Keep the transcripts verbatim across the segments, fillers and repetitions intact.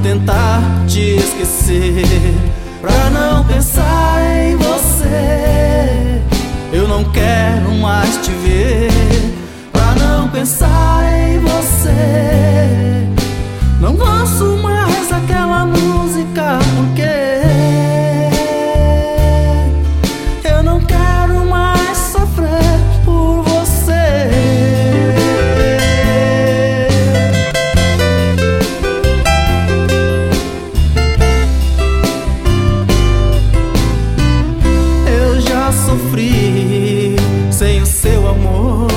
tentar te esquecer, pra não pensar em você. Eu não quero mais te ver, pra não pensar em você. Não ouço mais aquela música, porque eu não quero mais sofrer por você. Eu já sofri sem o seu amor.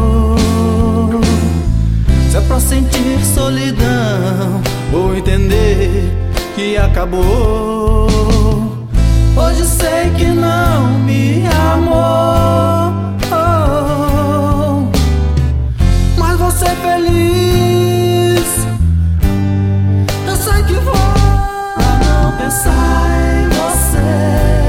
Se é pra sentir solidão, vou entender que acabou. Hoje sei que não me amou, oh, mas vou ser feliz. Eu sei que vou, pra não pensar em você.